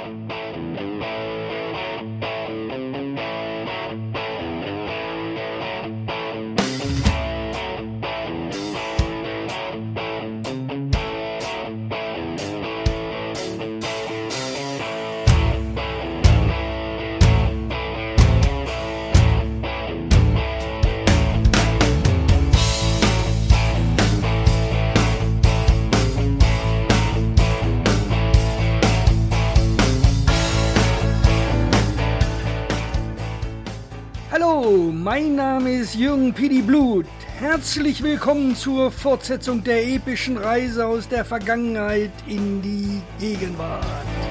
Hallo, mein Name ist Jürgen Pidi Blut. Herzlich willkommen zur Fortsetzung der epischen Reise aus der Vergangenheit in die Gegenwart.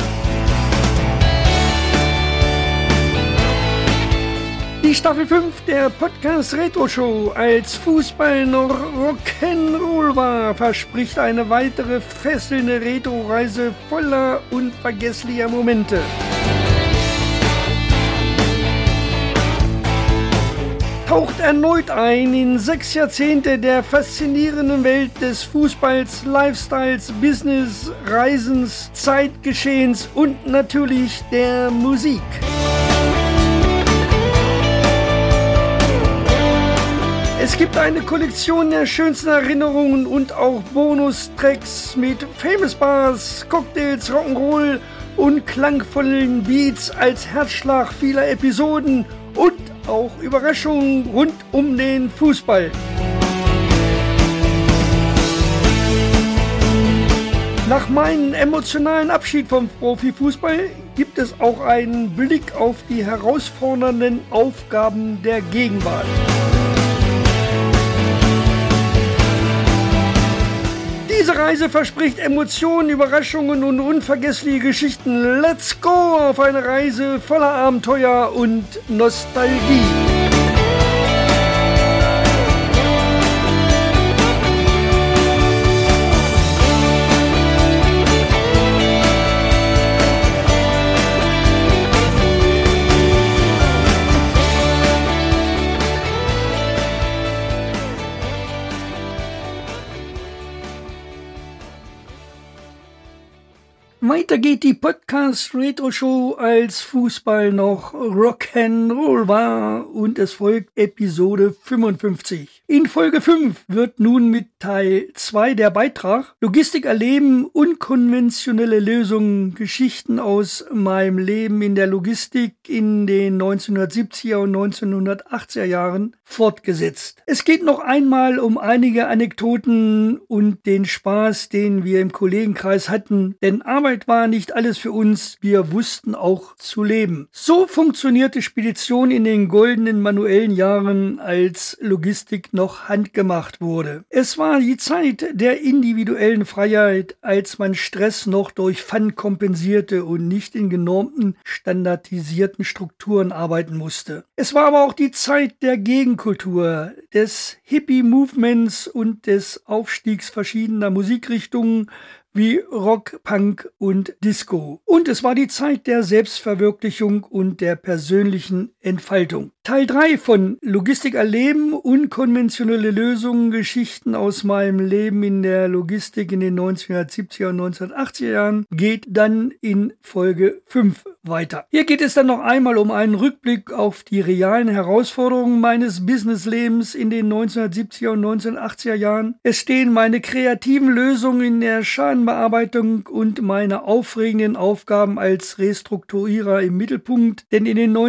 Die Staffel 5 der Podcast Retro Show, als Fußball noch Rock'n'Roll war, verspricht eine weitere fesselnde Retro-Reise voller unvergesslicher Momente. Taucht erneut ein in 6 Jahrzehnte der faszinierenden Welt des Fußballs, Lifestyles, Business, Reisens, Zeitgeschehens und natürlich der Musik. Es gibt eine Kollektion der schönsten Erinnerungen und auch Bonustracks mit Famous Bars, Cocktails, Rock'n'Roll und klangvollen Beats als Herzschlag vieler Episoden und auch Überraschungen rund um den Fußball. Nach meinem emotionalen Abschied vom Profifußball gibt es auch einen Blick auf die herausfordernden Aufgaben der Gegenwart. Diese Reise verspricht Emotionen, Überraschungen und unvergessliche Geschichten. Let's go auf eine Reise voller Abenteuer und Nostalgie. Weiter geht die Podcast Retro Show, als Fußball noch Rock'n'Roll war, und es folgt Episode 55. In Folge 5 wird nun mit Teil 2 der Beitrag Logistik erleben, unkonventionelle Lösungen, Geschichten aus meinem Leben in der Logistik in den 1970er und 1980er Jahren fortgesetzt. Es geht noch einmal um einige Anekdoten und den Spaß, den wir im Kollegenkreis hatten, denn Arbeit war nicht alles für uns, wir wussten auch zu leben. So funktionierte Spedition in den goldenen manuellen Jahren, als Logistik noch handgemacht wurde. Es war die Zeit der individuellen Freiheit, als man Stress noch durch Fun kompensierte und nicht in genormten, standardisierten Strukturen arbeiten musste. Es war aber auch die Zeit der Gegenkultur, des Hippie-Movements und des Aufstiegs verschiedener Musikrichtungen wie Rock, Punk und Disco. Und es war die Zeit der Selbstverwirklichung und der persönlichen Entfaltung. Teil 3 von Logistik erleben, unkonventionelle Lösungen, Geschichten aus meinem Leben in der Logistik in den 1970er und 1980er Jahren geht dann in Folge 5 weiter. Hier geht es dann noch einmal um einen Rückblick auf die realen Herausforderungen meines Businesslebens in den 1970er und 1980er Jahren. Es stehen meine kreativen Lösungen in der Schadenbearbeitung und meine aufregenden Aufgaben als Restrukturierer im Mittelpunkt, denn in den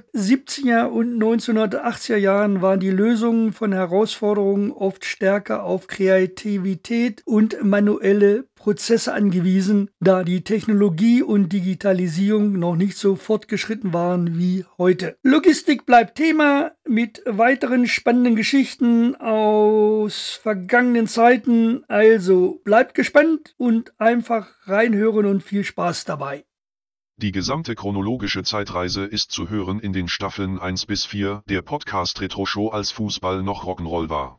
1970er und 1980er Jahren waren die Lösungen von Herausforderungen oft stärker auf Kreativität und manuelle Prozesse angewiesen, da die Technologie und Digitalisierung noch nicht so fortgeschritten waren wie heute. Logistik bleibt Thema mit weiteren spannenden Geschichten aus vergangenen Zeiten, also bleibt gespannt und einfach reinhören und viel Spaß dabei. Die gesamte chronologische Zeitreise ist zu hören in den Staffeln 1 bis 4 der Podcast Retro Show, als Fußball noch Rock'n'Roll war.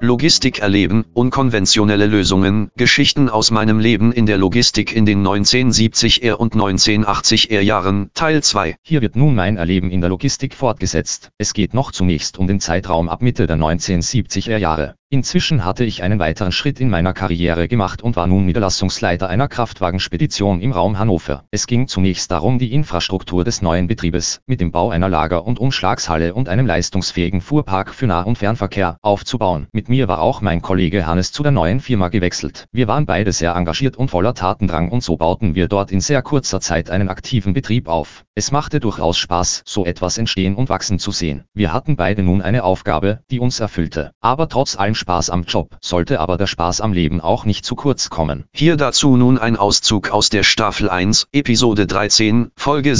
Logistik erleben, unkonventionelle Lösungen, Geschichten aus meinem Leben in der Logistik in den 1970er und 1980er Jahren, Teil 2. Hier wird nun mein Erleben in der Logistik fortgesetzt. Es geht noch zunächst um den Zeitraum ab Mitte der 1970er Jahre. Inzwischen hatte ich einen weiteren Schritt in meiner Karriere gemacht und war nun Niederlassungsleiter einer Kraftwagenspedition im Raum Hannover. Es ging zunächst darum, die Infrastruktur des neuen Betriebes mit dem Bau einer Lager- und Umschlagshalle und einem leistungsfähigen Fuhrpark für Nah- und Fernverkehr aufzubauen. Mit mir war auch mein Kollege Hannes zu der neuen Firma gewechselt. Wir waren beide sehr engagiert und voller Tatendrang und so bauten wir dort in sehr kurzer Zeit einen aktiven Betrieb auf. Es machte durchaus Spaß, so etwas entstehen und wachsen zu sehen. Wir hatten beide nun eine Aufgabe, die uns erfüllte. Aber trotz allem Spaß am Job, sollte aber der Spaß am Leben auch nicht zu kurz kommen. Hier dazu nun ein Auszug aus der Staffel 1, Episode 13, Folge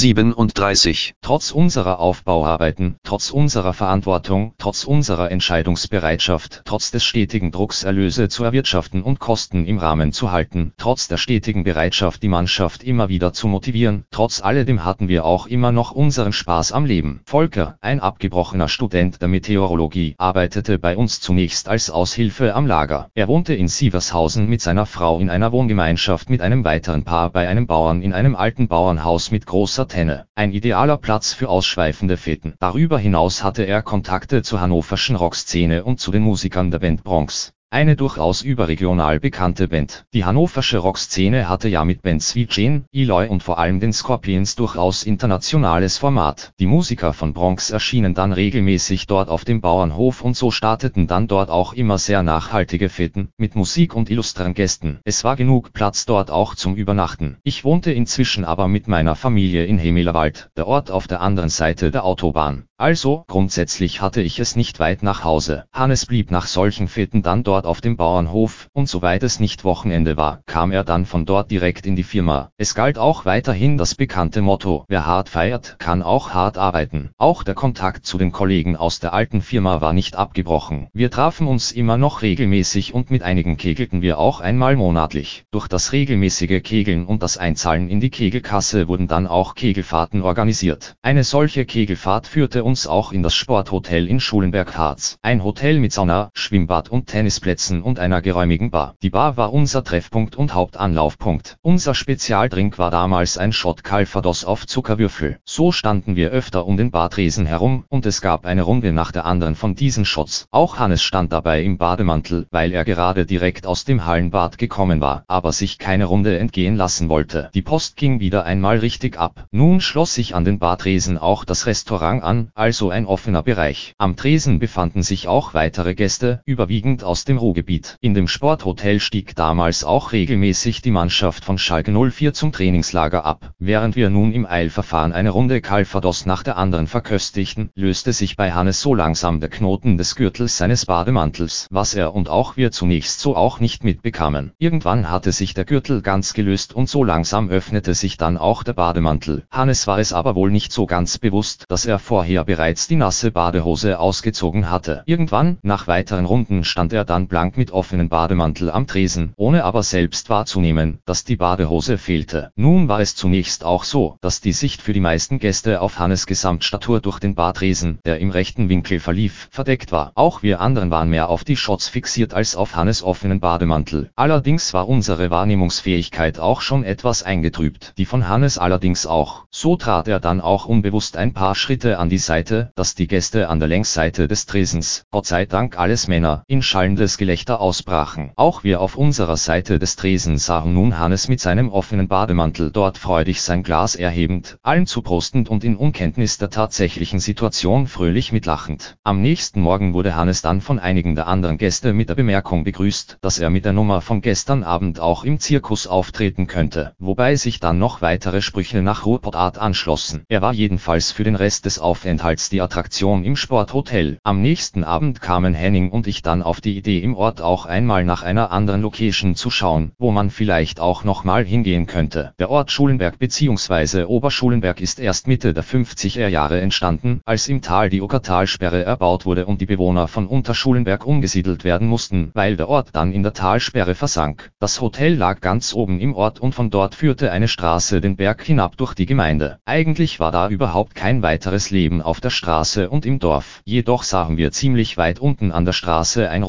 37. Trotz unserer Aufbauarbeiten, trotz unserer Verantwortung, trotz unserer Entscheidungsbereitschaft, trotz des stetigen Drucks Erlöse zu erwirtschaften und Kosten im Rahmen zu halten, trotz der stetigen Bereitschaft die Mannschaft immer wieder zu motivieren, trotz alledem hatten wir auch immer noch unseren Spaß am Leben. Volker, ein abgebrochener Student der Meteorologie, arbeitete bei uns zunächst als Aushilfe am Lager. Er wohnte in Sievershausen mit seiner Frau in einer Wohngemeinschaft mit einem weiteren Paar bei einem Bauern in einem alten Bauernhaus mit großer Tenne. Ein idealer Platz für ausschweifende Feten. Darüber hinaus hatte er Kontakte zur hannoverschen Rockszene und zu den Musikern der Band Bronx. Eine durchaus überregional bekannte Band. Die hannoversche Rockszene hatte ja mit Bands wie Jane, Eloy und vor allem den Scorpions durchaus internationales Format. Die Musiker von Bronx erschienen dann regelmäßig dort auf dem Bauernhof und so starteten dann dort auch immer sehr nachhaltige Feten, mit Musik und illustren Gästen. Es war genug Platz dort auch zum Übernachten. Ich wohnte inzwischen aber mit meiner Familie in Hemelerwald, der Ort auf der anderen Seite der Autobahn. Also, grundsätzlich hatte ich es nicht weit nach Hause. Hannes blieb nach solchen Feten dann dort auf dem Bauernhof, und soweit es nicht Wochenende war, kam er dann von dort direkt in die Firma. Es galt auch weiterhin das bekannte Motto, wer hart feiert, kann auch hart arbeiten. Auch der Kontakt zu den Kollegen aus der alten Firma war nicht abgebrochen. Wir trafen uns immer noch regelmäßig und mit einigen kegelten wir auch einmal monatlich. Durch das regelmäßige Kegeln und das Einzahlen in die Kegelkasse wurden dann auch Kegelfahrten organisiert. Eine solche Kegelfahrt führte uns auch in das Sporthotel in Schulenberg-Harz. Ein Hotel mit Sauna, Schwimmbad und Tennisplätzen und einer geräumigen Bar. Die Bar war unser Treffpunkt und Hauptanlaufpunkt. Unser Spezialdrink war damals ein Shot Calvados auf Zuckerwürfel. So standen wir öfter um den Bartresen herum und es gab eine Runde nach der anderen von diesen Shots. Auch Hannes stand dabei im Bademantel, weil er gerade direkt aus dem Hallenbad gekommen war, aber sich keine Runde entgehen lassen wollte. Die Post ging wieder einmal richtig ab. Nun schloss sich an den Bartresen auch das Restaurant an, also ein offener Bereich. Am Tresen befanden sich auch weitere Gäste, überwiegend aus dem Ruhrgebiet. In dem Sporthotel stieg damals auch regelmäßig die Mannschaft von Schalke 04 zum Trainingslager ab. Während wir nun im Eilverfahren eine Runde Calvados nach der anderen verköstigten, löste sich bei Hannes so langsam der Knoten des Gürtels seines Bademantels, was er und auch wir zunächst so auch nicht mitbekamen. Irgendwann hatte sich der Gürtel ganz gelöst und so langsam öffnete sich dann auch der Bademantel. Hannes war es aber wohl nicht so ganz bewusst, dass er vorher bereits die nasse Badehose ausgezogen hatte. Irgendwann, nach weiteren Runden, stand er dann blank mit offenem Bademantel am Tresen, ohne aber selbst wahrzunehmen, dass die Badehose fehlte. Nun war es zunächst auch so, dass die Sicht für die meisten Gäste auf Hannes Gesamtstatur durch den Bartresen, der im rechten Winkel verlief, verdeckt war. Auch wir anderen waren mehr auf die Shots fixiert als auf Hannes offenen Bademantel. Allerdings war unsere Wahrnehmungsfähigkeit auch schon etwas eingetrübt, die von Hannes allerdings auch. So trat er dann auch unbewusst ein paar Schritte an die Seite, dass die Gäste an der Längsseite des Tresens, Gott sei Dank alles Männer, in schallendes Gelächter ausbrachen. Auch wir auf unserer Seite des Tresens sahen nun Hannes mit seinem offenen Bademantel dort freudig sein Glas erhebend, allen zuprostend und in Unkenntnis der tatsächlichen Situation fröhlich mitlachend. Am nächsten Morgen wurde Hannes dann von einigen der anderen Gäste mit der Bemerkung begrüßt, dass er mit der Nummer von gestern Abend auch im Zirkus auftreten könnte, wobei sich dann noch weitere Sprüche nach Ruhrpottart anschlossen. Er war jedenfalls für den Rest des Aufenthalts die Attraktion im Sporthotel. Am nächsten Abend kamen Henning und ich dann auf die Idee, im Ort auch einmal nach einer anderen Location zu schauen, wo man vielleicht auch nochmal hingehen könnte. Der Ort Schulenberg bzw. Oberschulenberg ist erst Mitte der 50er Jahre entstanden, als im Tal die Okertalsperre erbaut wurde und die Bewohner von Unterschulenberg umgesiedelt werden mussten, weil der Ort dann in der Talsperre versank. Das Hotel lag ganz oben im Ort und von dort führte eine Straße den Berg hinab durch die Gemeinde. Eigentlich war da überhaupt kein weiteres Leben auf der Straße und im Dorf. Jedoch sahen wir ziemlich weit unten an der Straße ein rotes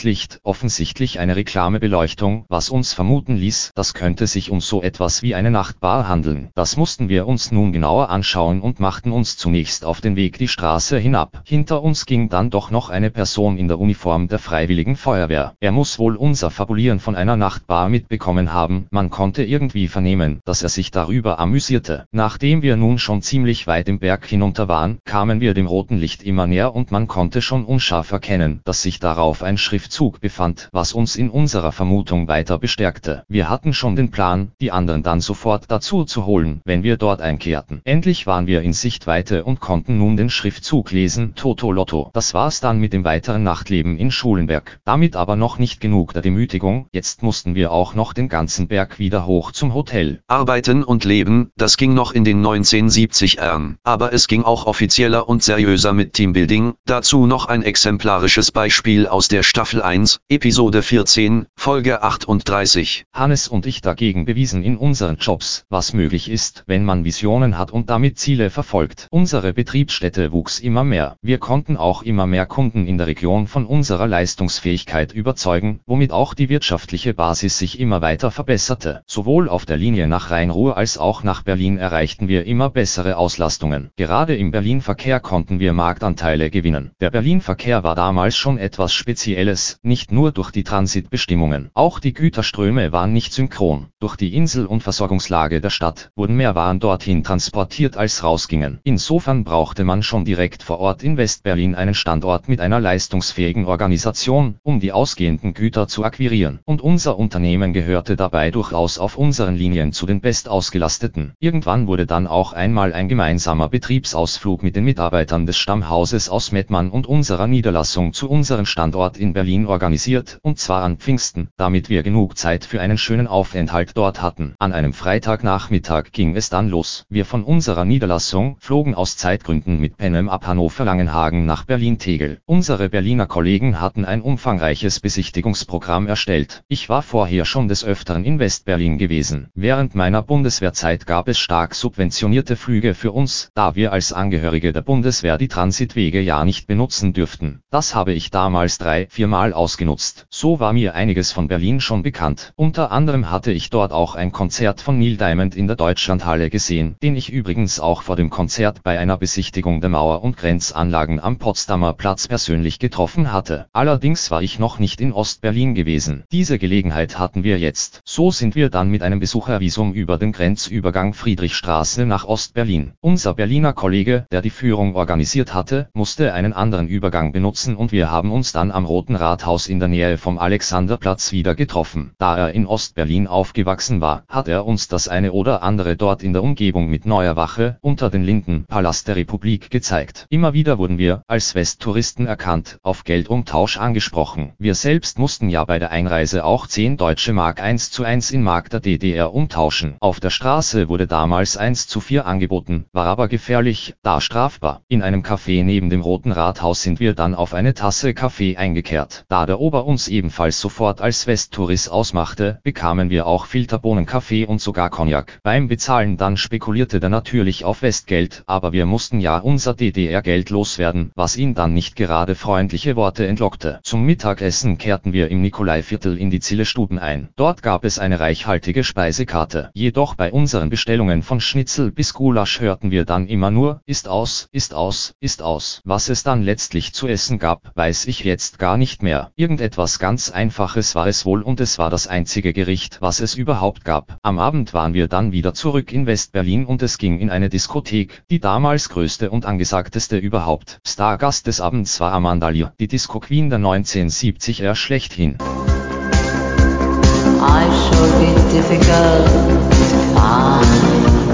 Rotlicht, offensichtlich eine Reklamebeleuchtung, was uns vermuten ließ, das könnte sich um so etwas wie eine Nachtbar handeln. Das mussten wir uns nun genauer anschauen und machten uns zunächst auf den Weg die Straße hinab. Hinter uns ging dann doch noch eine Person in der Uniform der Freiwilligen Feuerwehr. Er muss wohl unser Fabulieren von einer Nachtbar mitbekommen haben, man konnte irgendwie vernehmen, dass er sich darüber amüsierte. Nachdem wir nun schon ziemlich weit im Berg hinunter waren, kamen wir dem roten Licht immer näher und man konnte schon unscharf erkennen, dass sich darauf ein Schriftzug befand, was uns in unserer Vermutung weiter bestärkte. Wir hatten schon den Plan, die anderen dann sofort dazu zu holen, wenn wir dort einkehrten. Endlich waren wir in Sichtweite und konnten nun den Schriftzug lesen, Toto Lotto. Das war's dann mit dem weiteren Nachtleben in Schulenberg. Damit aber noch nicht genug der Demütigung, jetzt mussten wir auch noch den ganzen Berg wieder hoch zum Hotel. Arbeiten und Leben, das ging noch in den 1970ern. Aber es ging auch offizieller und seriöser mit Teambuilding, dazu noch ein exemplarisches Beispiel aus der Staffel 1, Episode 14, Folge 38. Hannes und ich dagegen bewiesen in unseren Jobs, was möglich ist, wenn man Visionen hat und damit Ziele verfolgt. Unsere Betriebsstätte wuchs immer mehr. Wir konnten auch immer mehr Kunden in der Region von unserer Leistungsfähigkeit überzeugen, womit auch die wirtschaftliche Basis sich immer weiter verbesserte. Sowohl auf der Linie nach Rhein-Ruhr als auch nach Berlin erreichten wir immer bessere Auslastungen. Gerade im Berlin-Verkehr konnten wir Marktanteile gewinnen. Der Berlin-Verkehr war damals schon etwas Spezielles, nicht nur durch die Transitbestimmungen. Auch die Güterströme waren nicht synchron. Durch die Insel- und Versorgungslage der Stadt wurden mehr Waren dorthin transportiert als rausgingen. Insofern brauchte man schon direkt vor Ort in West-Berlin einen Standort mit einer leistungsfähigen Organisation, um die ausgehenden Güter zu akquirieren. Und unser Unternehmen gehörte dabei durchaus auf unseren Linien zu den bestausgelasteten. Irgendwann wurde dann auch einmal ein gemeinsamer Betriebsausflug mit den Mitarbeitern des Stammhauses aus Mettmann und unserer Niederlassung zu unserem Standort in Berlin organisiert, und zwar an Pfingsten, damit wir genug Zeit für einen schönen Aufenthalt dort hatten. An einem Freitagnachmittag ging es dann los. Wir von unserer Niederlassung flogen aus Zeitgründen mit Penem ab Hannover-Langenhagen nach Berlin-Tegel. Unsere Berliner Kollegen hatten ein umfangreiches Besichtigungsprogramm erstellt. Ich war vorher schon des Öfteren in West-Berlin gewesen. Während meiner Bundeswehrzeit gab es stark subventionierte Flüge für uns, da wir als Angehörige der Bundeswehr die Transitwege ja nicht benutzen dürften. Das habe ich damals 3-4 Mal ausgenutzt. So war mir einiges von Berlin schon bekannt. Unter anderem hatte ich dort auch ein Konzert von Neil Diamond in der Deutschlandhalle gesehen, den ich übrigens auch vor dem Konzert bei einer Besichtigung der Mauer- und Grenzanlagen am Potsdamer Platz persönlich getroffen hatte. Allerdings war ich noch nicht in Ostberlin gewesen. Diese Gelegenheit hatten wir jetzt. So sind wir dann mit einem Besuchervisum über den Grenzübergang Friedrichstraße nach Ostberlin. Unser Berliner Kollege, der die Führung organisiert hatte, musste einen anderen Übergang benutzen und wir haben uns dann am Roten Rathaus in der Nähe vom Alexanderplatz wieder getroffen. Da er in Ostberlin aufgewachsen war, hat er uns das eine oder andere dort in der Umgebung mit Neuer Wache unter den Linden, Palast der Republik gezeigt. Immer wieder wurden wir, als Westtouristen erkannt, auf Geldumtausch angesprochen. Wir selbst mussten ja bei der Einreise auch 10 deutsche Mark 1:1 in Mark der DDR umtauschen. Auf der Straße wurde damals 1:4 angeboten, war aber gefährlich, da strafbar. In einem Café neben dem Roten Rathaus sind wir dann auf eine Tasse Kaffee eingekehrt. Da der Ober uns ebenfalls sofort als Westtourist ausmachte, bekamen wir auch Filterbohnenkaffee und sogar Cognac. Beim Bezahlen dann spekulierte der natürlich auf Westgeld, aber wir mussten ja unser DDR-Geld loswerden, was ihn dann nicht gerade freundliche Worte entlockte. Zum Mittagessen kehrten wir im Nikolaiviertel in die Zille-Stuben ein. Dort gab es eine reichhaltige Speisekarte. Jedoch bei unseren Bestellungen von Schnitzel bis Gulasch hörten wir dann immer nur, ist aus, ist aus, ist aus. Was es dann letztlich zu essen gab, weiß ich jetzt gar nicht mehr. Irgendetwas ganz Einfaches war es wohl und es war das einzige Gericht, was es überhaupt gab. Am Abend waren wir dann wieder zurück in West-Berlin und es ging in eine Diskothek, die damals größte und angesagteste überhaupt. Stargast des Abends war Amanda Lear, die Disco-Queen der 1970er schlechthin. I shall be difficult to find.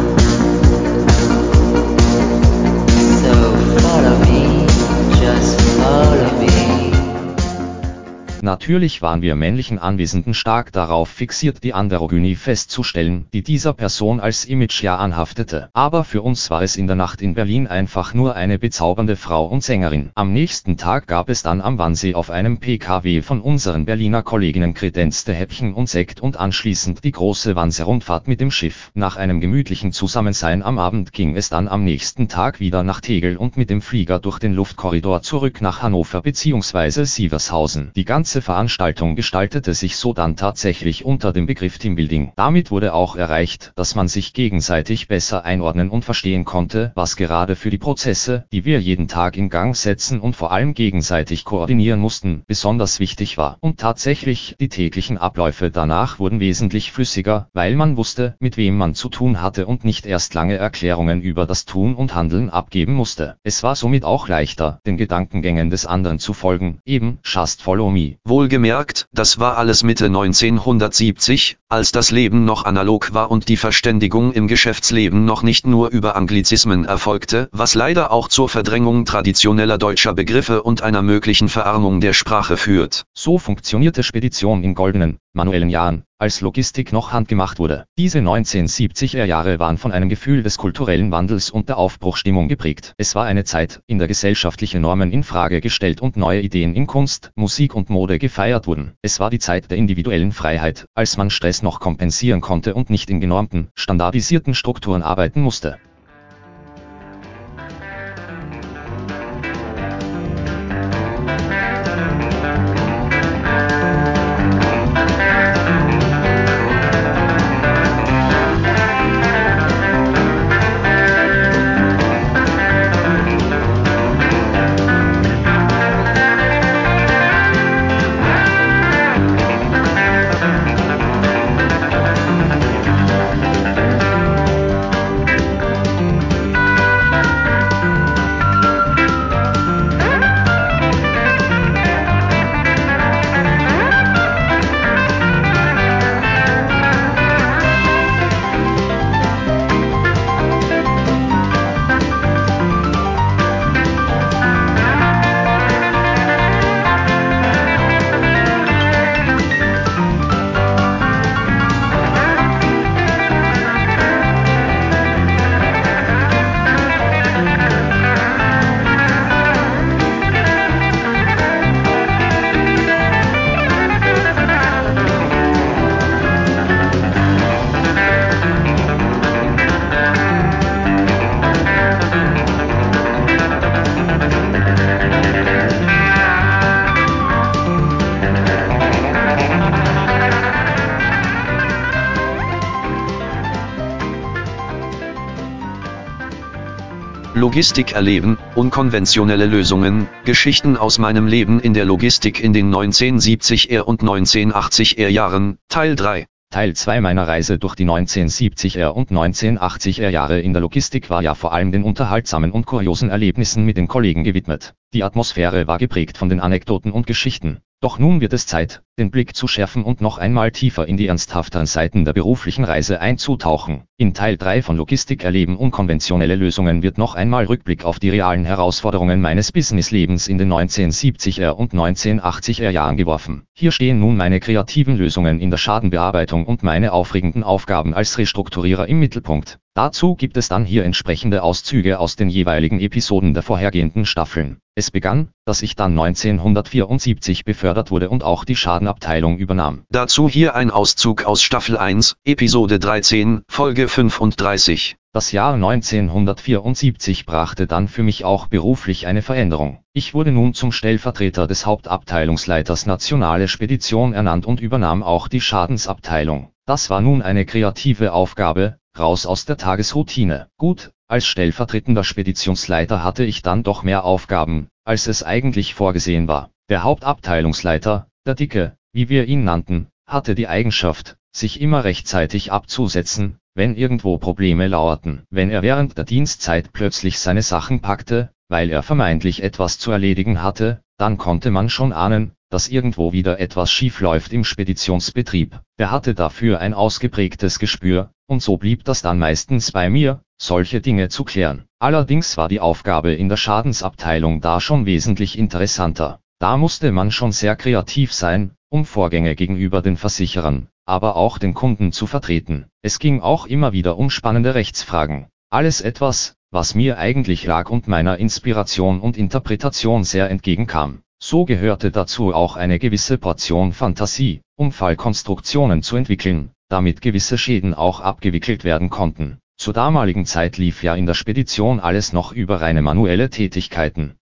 So follow me, just follow me. Natürlich waren wir männlichen Anwesenden stark darauf fixiert, die Androgynie festzustellen, die dieser Person als Image ja anhaftete. Aber für uns war es in der Nacht in Berlin einfach nur eine bezaubernde Frau und Sängerin. Am nächsten Tag gab es dann am Wannsee auf einem PKW von unseren Berliner Kolleginnen kredenzte Häppchen und Sekt und anschließend die große Wannsee-Rundfahrt mit dem Schiff. Nach einem gemütlichen Zusammensein am Abend ging es dann am nächsten Tag wieder nach Tegel und mit dem Flieger durch den Luftkorridor zurück nach Hannover bzw. Sievershausen. Die ganze ganze Veranstaltung gestaltete sich so dann tatsächlich unter dem Begriff Teambuilding. Damit wurde auch erreicht, dass man sich gegenseitig besser einordnen und verstehen konnte, was gerade für die Prozesse, die wir jeden Tag in Gang setzen und vor allem gegenseitig koordinieren mussten, besonders wichtig war. Und tatsächlich, die täglichen Abläufe danach wurden wesentlich flüssiger, weil man wusste, mit wem man zu tun hatte und nicht erst lange Erklärungen über das Tun und Handeln abgeben musste. Es war somit auch leichter, den Gedankengängen des anderen zu folgen, eben Just Follow Me. Wohlgemerkt, das war alles Mitte 1970, als das Leben noch analog war und die Verständigung im Geschäftsleben noch nicht nur über Anglizismen erfolgte, was leider auch zur Verdrängung traditioneller deutscher Begriffe und einer möglichen Verarmung der Sprache führt. So funktionierte Spedition in goldenen, manuellen Jahren, als Logistik noch handgemacht wurde. Diese 1970er Jahre waren von einem Gefühl des kulturellen Wandels und der Aufbruchstimmung geprägt. Es war eine Zeit, in der gesellschaftliche Normen in Frage gestellt und neue Ideen in Kunst, Musik und Mode gefeiert wurden. Es war die Zeit der individuellen Freiheit, als man Stress noch kompensieren konnte und nicht in genormten, standardisierten Strukturen arbeiten musste. Logistik erleben, unkonventionelle Lösungen, Geschichten aus meinem Leben in der Logistik in den 1970er und 1980er Jahren, Teil 3. Teil 2 meiner Reise durch die 1970er und 1980er Jahre in der Logistik war ja vor allem den unterhaltsamen und kuriosen Erlebnissen mit den Kollegen gewidmet. Die Atmosphäre war geprägt von den Anekdoten und Geschichten. Doch nun wird es Zeit, den Blick zu schärfen und noch einmal tiefer in die ernsthafteren Seiten der beruflichen Reise einzutauchen. In Teil 3 von Logistik erleben unkonventionelle Lösungen wird noch einmal Rückblick auf die realen Herausforderungen meines Businesslebens in den 1970er und 1980er Jahren geworfen. Hier stehen nun meine kreativen Lösungen in der Schadenbearbeitung und meine aufregenden Aufgaben als Restrukturierer im Mittelpunkt. Dazu gibt es dann hier entsprechende Auszüge aus den jeweiligen Episoden der vorhergehenden Staffeln. Es begann, dass ich dann 1974 befördert wurde und auch die Schadenabteilung übernahm. Dazu hier ein Auszug aus Staffel 1, Episode 13, Folge 35. Das Jahr 1974 brachte dann für mich auch beruflich eine Veränderung. Ich wurde nun zum Stellvertreter des Hauptabteilungsleiters Nationale Spedition ernannt und übernahm auch die Schadensabteilung. Das war nun eine kreative Aufgabe, raus aus der Tagesroutine. Gut, als stellvertretender Speditionsleiter hatte ich dann doch mehr Aufgaben, als es eigentlich vorgesehen war. Der Hauptabteilungsleiter, der Dicke, wie wir ihn nannten, hatte die Eigenschaft, sich immer rechtzeitig abzusetzen, wenn irgendwo Probleme lauerten. Wenn er während der Dienstzeit plötzlich seine Sachen packte, weil er vermeintlich etwas zu erledigen hatte, dann konnte man schon ahnen, dass irgendwo wieder etwas schief läuft im Speditionsbetrieb. Er hatte dafür ein ausgeprägtes Gespür, und so blieb das dann meistens bei mir, solche Dinge zu klären. Allerdings war die Aufgabe in der Schadensabteilung da schon wesentlich interessanter. Da musste man schon sehr kreativ sein, um Vorgänge gegenüber den Versicherern, aber auch den Kunden zu vertreten. Es ging auch immer wieder um spannende Rechtsfragen. Alles etwas, was mir eigentlich lag und meiner Inspiration und Interpretation sehr entgegenkam. So gehörte dazu auch eine gewisse Portion Fantasie, um Fallkonstruktionen zu entwickeln, damit gewisse Schäden auch abgewickelt werden konnten. Zur damaligen Zeit lief ja in der Spedition alles noch über reine manuelle Tätigkeiten.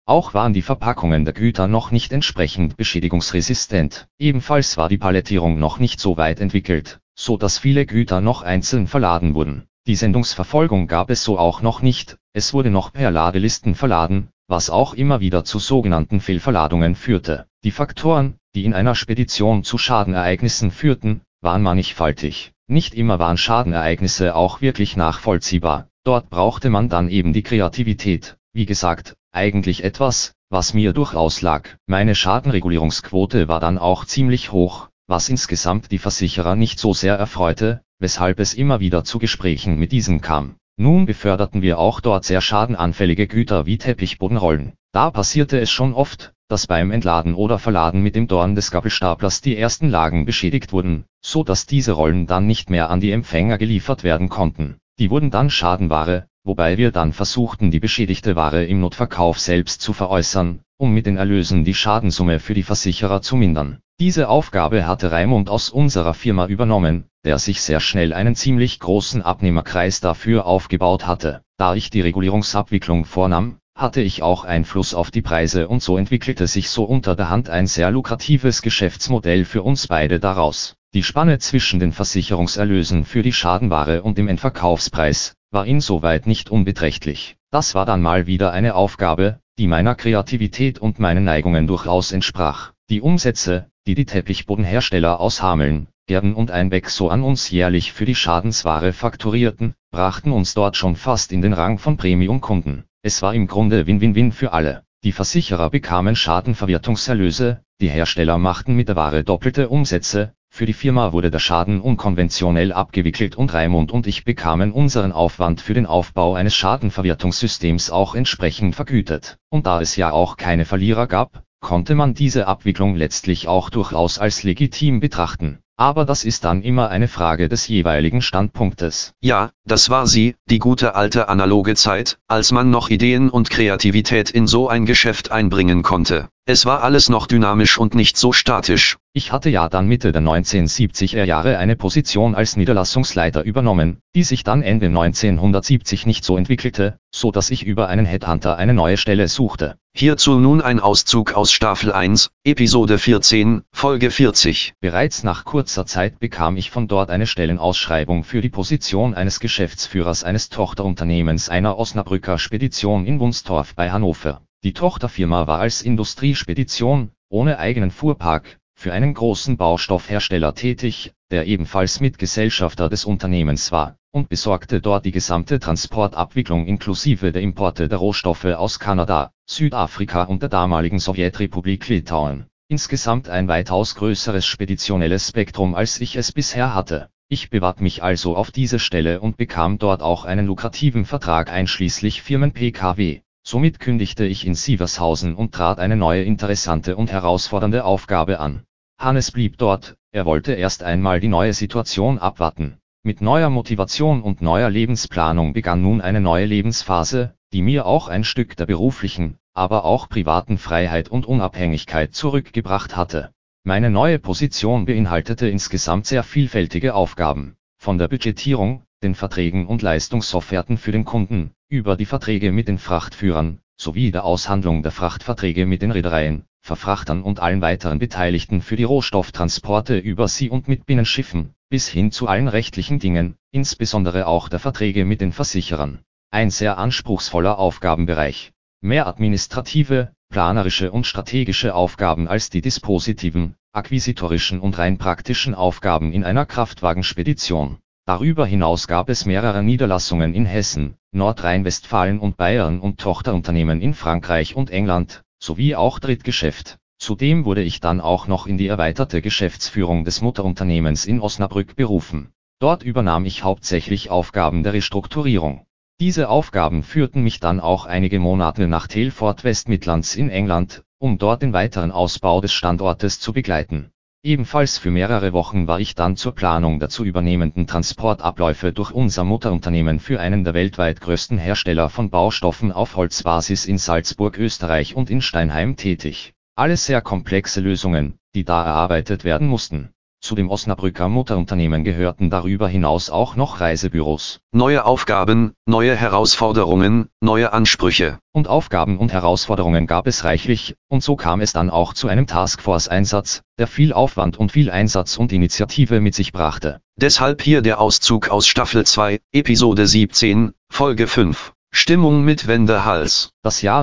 Auch waren die Verpackungen der Güter noch nicht entsprechend beschädigungsresistent. Ebenfalls war die Palettierung noch nicht so weit entwickelt, so dass viele Güter noch einzeln verladen wurden. Die Sendungsverfolgung gab es so auch noch nicht, es wurde noch per Ladelisten verladen, was auch immer wieder zu sogenannten Fehlverladungen führte. Die Faktoren, die in einer Spedition zu Schadenereignissen führten, waren mannigfaltig. Nicht immer waren Schadenereignisse auch wirklich nachvollziehbar. Dort brauchte man dann eben die Kreativität. Wie gesagt, eigentlich etwas, was mir durchaus lag. Meine Schadenregulierungsquote war dann auch ziemlich hoch, was insgesamt die Versicherer nicht so sehr erfreute, weshalb es immer wieder zu Gesprächen mit diesen kam. Nun beförderten wir auch dort sehr schadenanfällige Güter wie Teppichbodenrollen. Da passierte es schon oft, dass beim Entladen oder Verladen mit dem Dorn des Gabelstaplers die ersten Lagen beschädigt wurden, so dass diese Rollen dann nicht mehr an die Empfänger geliefert werden konnten. Die wurden dann Schadenware, wobei wir dann versuchten, die beschädigte Ware im Notverkauf selbst zu veräußern, um mit den Erlösen die Schadensumme für die Versicherer zu mindern. Diese Aufgabe hatte Raimund aus unserer Firma übernommen, der sich sehr schnell einen ziemlich großen Abnehmerkreis dafür aufgebaut hatte. Da ich die Regulierungsabwicklung vornahm, hatte ich auch Einfluss auf die Preise und so entwickelte sich so unter der Hand ein sehr lukratives Geschäftsmodell für uns beide daraus. Die Spanne zwischen den Versicherungserlösen für die Schadenware und dem Endverkaufspreis war insoweit nicht unbeträchtlich. Das war dann mal wieder eine Aufgabe, die meiner Kreativität und meinen Neigungen durchaus entsprach. Die Umsätze, die die Teppichbodenhersteller aus Hameln, Gerden und Einbeck so an uns jährlich für die Schadensware fakturierten, brachten uns dort schon fast in den Rang von Premium-Kunden. Es war im Grunde Win-Win-Win für alle. Die Versicherer bekamen Schadenverwertungserlöse, die Hersteller machten mit der Ware doppelte Umsätze, für die Firma wurde der Schaden unkonventionell abgewickelt und Raimund und ich bekamen unseren Aufwand für den Aufbau eines Schadenverwertungssystems auch entsprechend vergütet. Und da es ja auch keine Verlierer gab, konnte man diese Abwicklung letztlich auch durchaus als legitim betrachten. Aber das ist dann immer eine Frage des jeweiligen Standpunktes. Ja, das war sie, die gute alte analoge Zeit, als man noch Ideen und Kreativität in so ein Geschäft einbringen konnte. Es war alles noch dynamisch und nicht so statisch. Ich hatte ja dann Mitte der 1970er Jahre eine Position als Niederlassungsleiter übernommen, die sich dann Ende 1970 nicht so entwickelte, so dass ich über einen Headhunter eine neue Stelle suchte. Hierzu nun ein Auszug aus Staffel 1, Episode 14, Folge 40. Bereits nach kurzer Zeit bekam ich von dort eine Stellenausschreibung für die Position eines Geschäftsführers eines Tochterunternehmens einer Osnabrücker Spedition in Wunstorf bei Hannover. Die Tochterfirma war als Industriespedition, ohne eigenen Fuhrpark, für einen großen Baustoffhersteller tätig, der ebenfalls Mitgesellschafter des Unternehmens war, und besorgte dort die gesamte Transportabwicklung inklusive der Importe der Rohstoffe aus Kanada, Südafrika und der damaligen Sowjetrepublik Litauen. Insgesamt ein weitaus größeres speditionelles Spektrum als ich es bisher hatte. Ich bewarb mich also auf diese Stelle und bekam dort auch einen lukrativen Vertrag einschließlich Firmen-PKW. Somit kündigte ich in Sievershausen und trat eine neue interessante und herausfordernde Aufgabe an. Hannes blieb dort, er wollte erst einmal die neue Situation abwarten. Mit neuer Motivation und neuer Lebensplanung begann nun eine neue Lebensphase, die mir auch ein Stück der beruflichen, aber auch privaten Freiheit und Unabhängigkeit zurückgebracht hatte. Meine neue Position beinhaltete insgesamt sehr vielfältige Aufgaben, von der Budgetierung, den Verträgen und Leistungsofferten für den Kunden, über die Verträge mit den Frachtführern, sowie der Aushandlung der Frachtverträge mit den Reedereien, Verfrachtern und allen weiteren Beteiligten für die Rohstofftransporte über See und mit Binnenschiffen, bis hin zu allen rechtlichen Dingen, insbesondere auch der Verträge mit den Versicherern. Ein sehr anspruchsvoller Aufgabenbereich. Mehr administrative, planerische und strategische Aufgaben als die dispositiven, akquisitorischen und rein praktischen Aufgaben in einer Kraftwagenspedition. Darüber hinaus gab es mehrere Niederlassungen in Hessen, Nordrhein-Westfalen und Bayern und Tochterunternehmen in Frankreich und England, sowie auch Drittgeschäft. Zudem wurde ich dann auch noch in die erweiterte Geschäftsführung des Mutterunternehmens in Osnabrück berufen. Dort übernahm ich hauptsächlich Aufgaben der Restrukturierung. Diese Aufgaben führten mich dann auch einige Monate nach Telford West Midlands in England, um dort den weiteren Ausbau des Standortes zu begleiten. Ebenfalls für mehrere Wochen war ich dann zur Planung der zu übernehmenden Transportabläufe durch unser Mutterunternehmen für einen der weltweit größten Hersteller von Baustoffen auf Holzbasis in Salzburg, Österreich und in Steinheim tätig. Alles sehr komplexe Lösungen, die da erarbeitet werden mussten. Zu dem Osnabrücker Mutterunternehmen gehörten darüber hinaus auch noch Reisebüros. Neue Aufgaben, neue Herausforderungen, neue Ansprüche. Und Aufgaben und Herausforderungen gab es reichlich, und so kam es dann auch zu einem Taskforce-Einsatz, der viel Aufwand und viel Einsatz und Initiative mit sich brachte. Deshalb hier der Auszug aus Staffel 2, Episode 17, Folge 5. Stimmung mit Wendehals. Das Jahr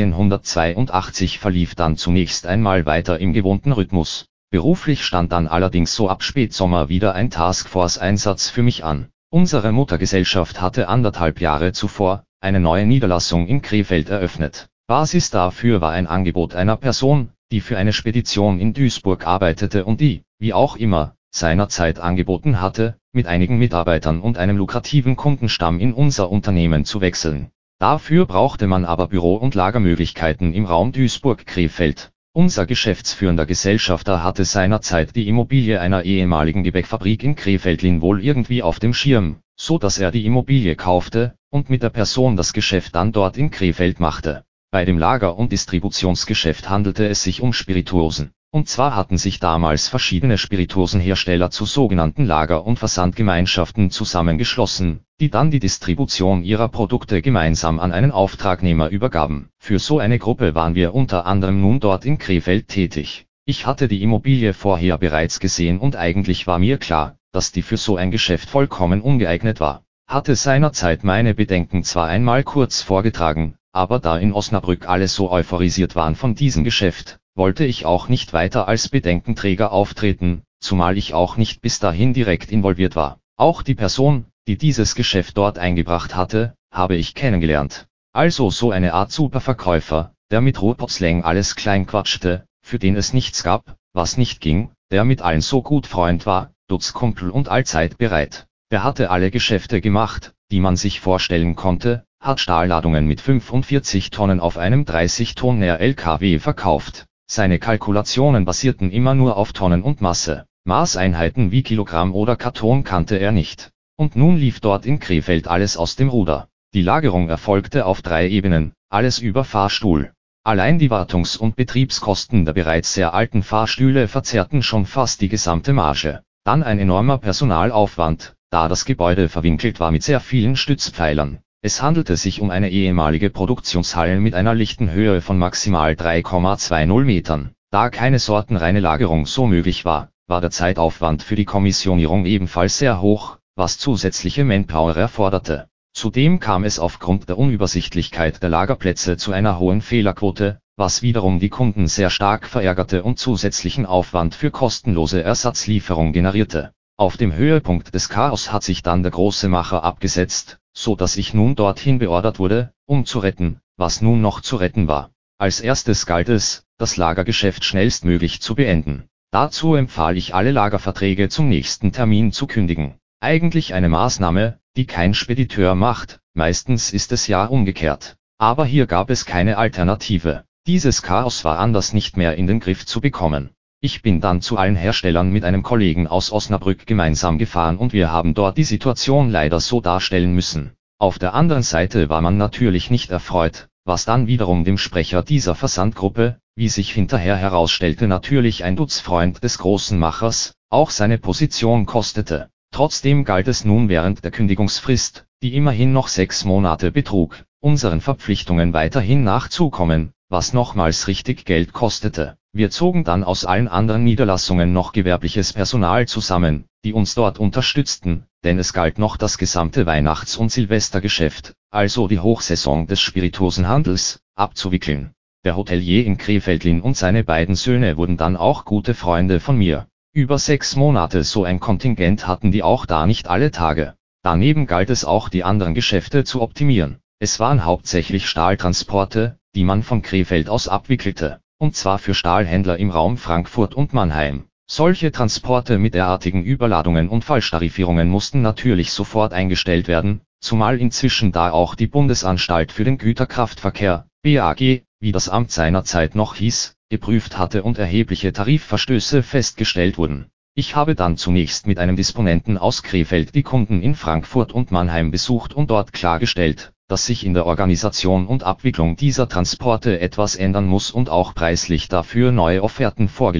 1982 verlief dann zunächst einmal weiter im gewohnten Rhythmus. Beruflich stand dann allerdings so ab Spätsommer wieder ein Taskforce-Einsatz für mich an. Unsere Muttergesellschaft hatte 1,5 Jahre zuvor eine neue Niederlassung in Krefeld eröffnet. Basis dafür war ein Angebot einer Person, die für eine Spedition in Duisburg arbeitete und die, wie auch immer, seinerzeit angeboten hatte, mit einigen Mitarbeitern und einem lukrativen Kundenstamm in unser Unternehmen zu wechseln. Dafür brauchte man aber Büro- und Lagermöglichkeiten im Raum Duisburg-Krefeld. Unser geschäftsführender Gesellschafter hatte seinerzeit die Immobilie einer ehemaligen Gebäckfabrik in Krefeldlin wohl irgendwie auf dem Schirm, so dass er die Immobilie kaufte und mit der Person das Geschäft dann dort in Krefeld machte. Bei dem Lager- und Distributionsgeschäft handelte es sich um Spirituosen. Und zwar hatten sich damals verschiedene Spirituosenhersteller zu sogenannten Lager- und Versandgemeinschaften zusammengeschlossen, die dann die Distribution ihrer Produkte gemeinsam an einen Auftragnehmer übergaben. Für so eine Gruppe waren wir unter anderem nun dort in Krefeld tätig. Ich hatte die Immobilie vorher bereits gesehen und eigentlich war mir klar, dass die für so ein Geschäft vollkommen ungeeignet war. Hatte seinerzeit meine Bedenken zwar einmal kurz vorgetragen, aber da in Osnabrück alle so euphorisiert waren von diesem Geschäft, wollte ich auch nicht weiter als Bedenkenträger auftreten, zumal ich auch nicht bis dahin direkt involviert war. Auch die Person, die dieses Geschäft dort eingebracht hatte, habe ich kennengelernt. Also so eine Art Superverkäufer, der mit Ruhrpott-Slang alles klein quatschte, für den es nichts gab, was nicht ging, der mit allen so gut Freund war, Dutzkumpel und allzeit bereit. Der hatte alle Geschäfte gemacht, die man sich vorstellen konnte, hat Stahlladungen mit 45 Tonnen auf einem 30-Tonner LKW verkauft. Seine Kalkulationen basierten immer nur auf Tonnen und Masse. Maßeinheiten wie Kilogramm oder Karton kannte er nicht. Und nun lief dort in Krefeld alles aus dem Ruder. Die Lagerung erfolgte auf 3 Ebenen, alles über Fahrstuhl. Allein die Wartungs- und Betriebskosten der bereits sehr alten Fahrstühle verzerrten schon fast die gesamte Marge. Dann ein enormer Personalaufwand, da das Gebäude verwinkelt war mit sehr vielen Stützpfeilern. Es handelte sich um eine ehemalige Produktionshalle mit einer lichten Höhe von maximal 3,20 Metern. Da keine sortenreine Lagerung so möglich war, war der Zeitaufwand für die Kommissionierung ebenfalls sehr hoch, was zusätzliche Manpower erforderte. Zudem kam es aufgrund der Unübersichtlichkeit der Lagerplätze zu einer hohen Fehlerquote, was wiederum die Kunden sehr stark verärgerte und zusätzlichen Aufwand für kostenlose Ersatzlieferung generierte. Auf dem Höhepunkt des Chaos hat sich dann der große Macher abgesetzt, so dass ich nun dorthin beordert wurde, um zu retten, was nun noch zu retten war. Als erstes galt es, das Lagergeschäft schnellstmöglich zu beenden. Dazu empfahl ich alle Lagerverträge zum nächsten Termin zu kündigen. Eigentlich eine Maßnahme, die kein Spediteur macht, meistens ist es ja umgekehrt. Aber hier gab es keine Alternative. Dieses Chaos war anders nicht mehr in den Griff zu bekommen. Ich bin dann zu allen Herstellern mit einem Kollegen aus Osnabrück gemeinsam gefahren und wir haben dort die Situation leider so darstellen müssen. Auf der anderen Seite war man natürlich nicht erfreut, was dann wiederum dem Sprecher dieser Versandgruppe, wie sich hinterher herausstellte, natürlich ein Dutzfreund des großen Machers, auch seine Position kostete. Trotzdem galt es nun während der Kündigungsfrist, die immerhin noch 6 Monate betrug, unseren Verpflichtungen weiterhin nachzukommen, was nochmals richtig Geld kostete. Wir zogen dann aus allen anderen Niederlassungen noch gewerbliches Personal zusammen, die uns dort unterstützten, denn es galt noch das gesamte Weihnachts- und Silvestergeschäft, also die Hochsaison des Spirituosenhandels, abzuwickeln. Der Hotelier in Krefeldlin und seine beiden Söhne wurden dann auch gute Freunde von mir. Über 6 Monate so ein Kontingent hatten die auch da nicht alle Tage. Daneben galt es auch die anderen Geschäfte zu optimieren. Es waren hauptsächlich Stahltransporte, die man von Krefeld aus abwickelte, und zwar für Stahlhändler im Raum Frankfurt und Mannheim. Solche Transporte mit derartigen Überladungen und Falschtarifierungen mussten natürlich sofort eingestellt werden, zumal inzwischen da auch die Bundesanstalt für den Güterkraftverkehr, BAG, wie das Amt seinerzeit noch hieß, geprüft hatte und erhebliche Tarifverstöße festgestellt wurden. Ich habe dann zunächst mit einem Disponenten aus Krefeld die Kunden in Frankfurt und Mannheim besucht und dort klargestellt, dass sich in der Organisation und Abwicklung dieser Transporte etwas ändern muss und auch preislich dafür neue Offerten vorgelegt.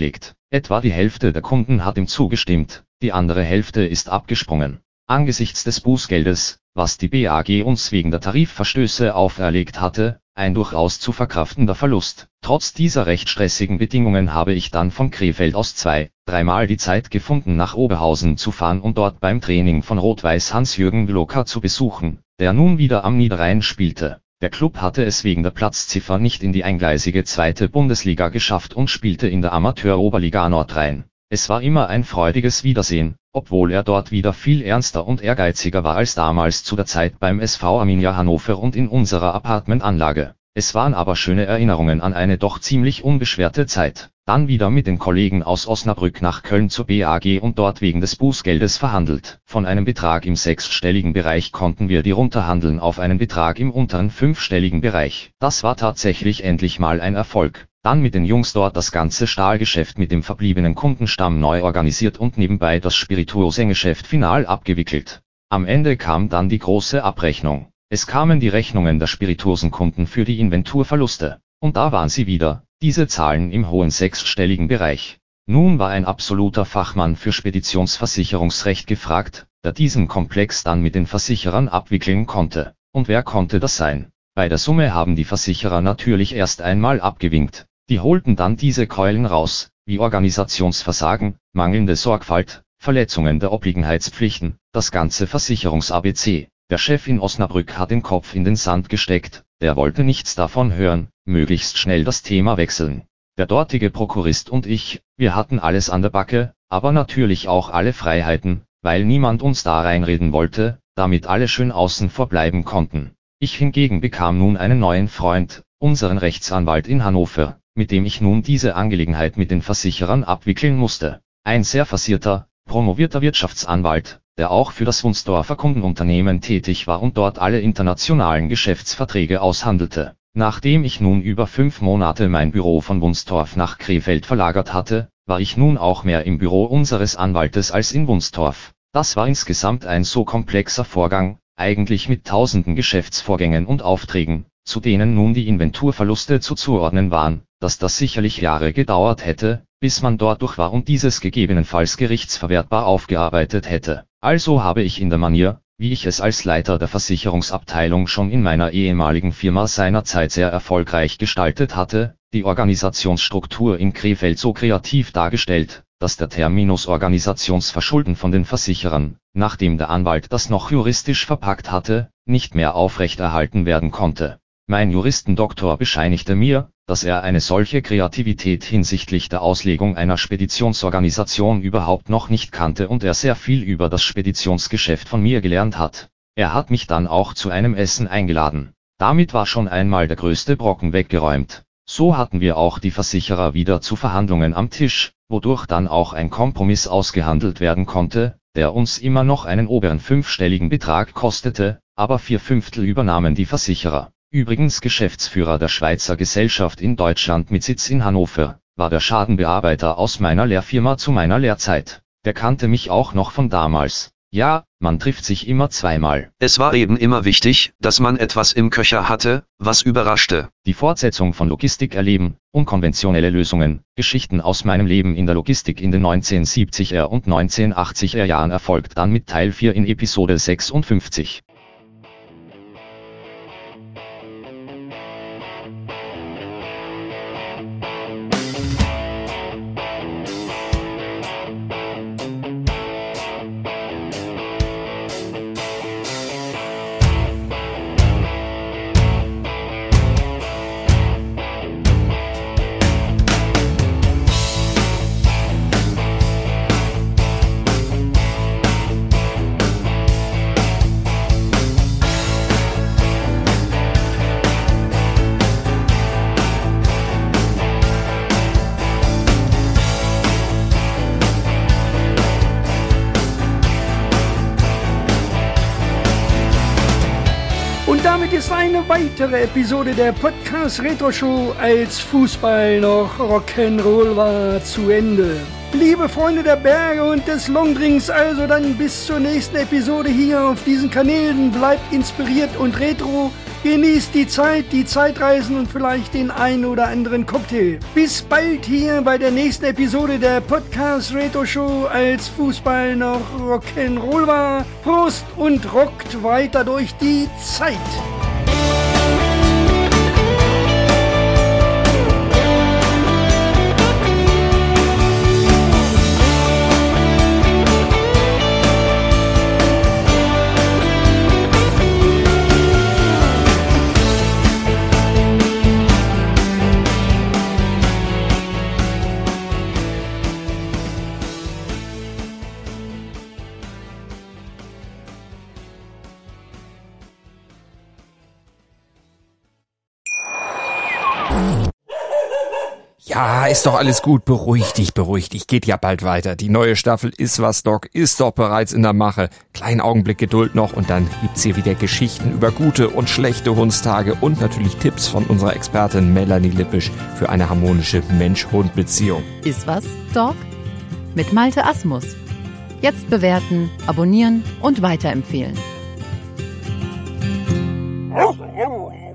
Etwa die Hälfte der Kunden hat ihm zugestimmt, die andere Hälfte ist abgesprungen. Angesichts des Bußgeldes, was die BAG uns wegen der Tarifverstöße auferlegt hatte, ein durchaus zu verkraftender Verlust. Trotz dieser recht stressigen Bedingungen habe ich dann von Krefeld aus 2-3 die Zeit gefunden, nach Oberhausen zu fahren und dort beim Training von Rot-Weiß Hans-Jürgen Glocker zu besuchen, der nun wieder am Niederrhein spielte. Der Klub hatte es wegen der Platzziffer nicht in die eingleisige 2. Bundesliga geschafft und spielte in der Amateur-Oberliga Nordrhein. Es war immer ein freudiges Wiedersehen, obwohl er dort wieder viel ernster und ehrgeiziger war als damals zu der Zeit beim SV Arminia Hannover und in unserer Apartmentanlage. Es waren aber schöne Erinnerungen an eine doch ziemlich unbeschwerte Zeit. Dann wieder mit den Kollegen aus Osnabrück nach Köln zur BAG und dort wegen des Bußgeldes verhandelt. Von einem Betrag im 6-stelligen Bereich konnten wir die runterhandeln auf einen Betrag im unteren 5-stelligen Bereich. Das war tatsächlich endlich mal ein Erfolg. Dann mit den Jungs dort das ganze Stahlgeschäft mit dem verbliebenen Kundenstamm neu organisiert und nebenbei das Spirituosengeschäft final abgewickelt. Am Ende kam dann die große Abrechnung. Es kamen die Rechnungen der Spirituosenkunden für die Inventurverluste. Und da waren sie wieder, diese Zahlen im hohen 6-stelligen Bereich. Nun war ein absoluter Fachmann für Speditionsversicherungsrecht gefragt, der diesen Komplex dann mit den Versicherern abwickeln konnte. Und wer konnte das sein? Bei der Summe haben die Versicherer natürlich erst einmal abgewinkt. Die holten dann diese Keulen raus, wie Organisationsversagen, mangelnde Sorgfalt, Verletzungen der Obliegenheitspflichten, das ganze Versicherungs-ABC. Der Chef in Osnabrück hat den Kopf in den Sand gesteckt, der wollte nichts davon hören, möglichst schnell das Thema wechseln. Der dortige Prokurist und ich, wir hatten alles an der Backe, aber natürlich auch alle Freiheiten, weil niemand uns da reinreden wollte, damit alle schön außen vor bleiben konnten. Ich hingegen bekam nun einen neuen Freund, unseren Rechtsanwalt in Hannover, mit dem ich nun diese Angelegenheit mit den Versicherern abwickeln musste. Ein sehr versierter, promovierter Wirtschaftsanwalt, der auch für das Wunsdorfer Kundenunternehmen tätig war und dort alle internationalen Geschäftsverträge aushandelte. Nachdem ich nun über 5 Monate mein Büro von Wunstorf nach Krefeld verlagert hatte, war ich nun auch mehr im Büro unseres Anwaltes als in Wunstorf. Das war insgesamt ein so komplexer Vorgang, eigentlich mit tausenden Geschäftsvorgängen und Aufträgen, zu denen nun die Inventurverluste zuzuordnen waren, dass das sicherlich Jahre gedauert hätte, bis man dort durch war und dieses gegebenenfalls gerichtsverwertbar aufgearbeitet hätte. Also habe ich in der Manier, wie ich es als Leiter der Versicherungsabteilung schon in meiner ehemaligen Firma seinerzeit sehr erfolgreich gestaltet hatte, die Organisationsstruktur in Krefeld so kreativ dargestellt, dass der Terminus Organisationsverschulden von den Versicherern, nachdem der Anwalt das noch juristisch verpackt hatte, nicht mehr aufrechterhalten werden konnte. Mein Juristendoktor bescheinigte mir, dass er eine solche Kreativität hinsichtlich der Auslegung einer Speditionsorganisation überhaupt noch nicht kannte und er sehr viel über das Speditionsgeschäft von mir gelernt hat. Er hat mich dann auch zu einem Essen eingeladen. Damit war schon einmal der größte Brocken weggeräumt. So hatten wir auch die Versicherer wieder zu Verhandlungen am Tisch, wodurch dann auch ein Kompromiss ausgehandelt werden konnte, der uns immer noch einen oberen 5-stelligen Betrag kostete, aber 4/5 übernahmen die Versicherer. Übrigens Geschäftsführer der Schweizer Gesellschaft in Deutschland mit Sitz in Hannover, war der Schadenbearbeiter aus meiner Lehrfirma zu meiner Lehrzeit. Der kannte mich auch noch von damals. Ja, man trifft sich immer zweimal. Es war eben immer wichtig, dass man etwas im Köcher hatte, was überraschte. Die Fortsetzung von Logistik erleben, unkonventionelle Lösungen, Geschichten aus meinem Leben in der Logistik in den 1970er und 1980er Jahren erfolgt dann mit Teil 4 in Episode 56. Damit ist eine weitere Episode der Podcast Retro Show, als Fußball noch Rock'n'Roll war, zu Ende. Liebe Freunde der Berge und des Longdrinks, also dann bis zur nächsten Episode hier auf diesen Kanälen. Bleibt inspiriert und retro. Genießt die Zeitreisen und vielleicht den ein oder anderen Cocktail. Bis bald hier bei der nächsten Episode der Podcast Retro Show, als Fußball noch Rock'n'Roll war. Prost und rockt weiter durch die Zeit. Ja, ist doch alles gut. Beruhig dich. Geht ja bald weiter. Die neue Staffel Ist was, Doc ist doch bereits in der Mache. Kleinen Augenblick Geduld noch und dann gibt's hier wieder Geschichten über gute und schlechte Hundstage und natürlich Tipps von unserer Expertin Melanie Lippisch für eine harmonische Mensch-Hund-Beziehung. Ist was, Doc? Mit Malte Asmus. Jetzt bewerten, abonnieren und weiterempfehlen.